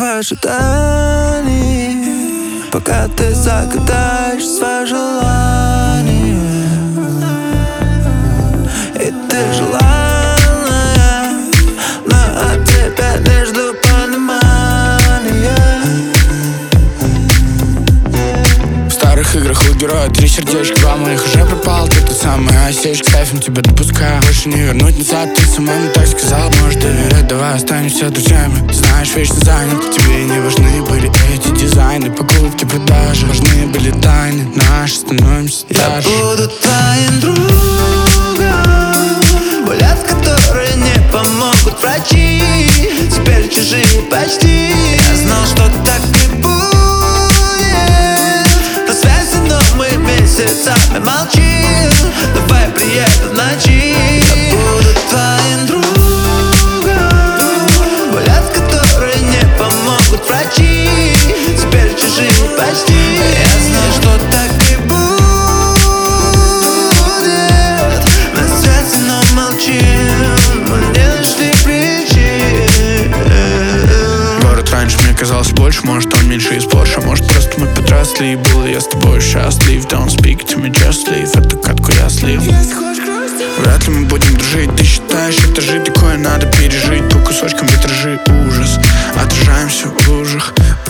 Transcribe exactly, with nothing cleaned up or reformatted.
в ожидании, пока ты загадаешь свои желания. И ты желанная, но от тебя не жду понимания. В старых играх у героя три сердечка, два моих уже пропал. Ты тот самый осечка, кайфом тебя допускаю. Больше не вернуть назад, ты сама мне так сказал. Можешь доверять, давай останемся друзьями. Знаешь, вечно занят, тебе не важны были эти дизайны. Покупки, продажи, важны были тайны наши, становимся старше. Я буду твоим другом, боль, от которой не помогут врачи. Теперь чужие почти. Я знал, что так и будет. На связи, но мы месяцами молчим. Давай приеду в ночи. Я буду твоим другом, боль, от которой не помогут врачи. Теперь чужие почти. Я знал, что так и будет. На связи, но молчим. Мы не нашли причин. Город раньше мне казался больше, может он меньше из Порше. Может просто мы подросли и был я с тобой счастлив. Don't speak to me, just leave. Эту катку я слив. Вряд ли мы будем дружить. Ты считаешь этажи, такое надо пережить. По кусочкам витражи ужас. Отражаемся в лужах.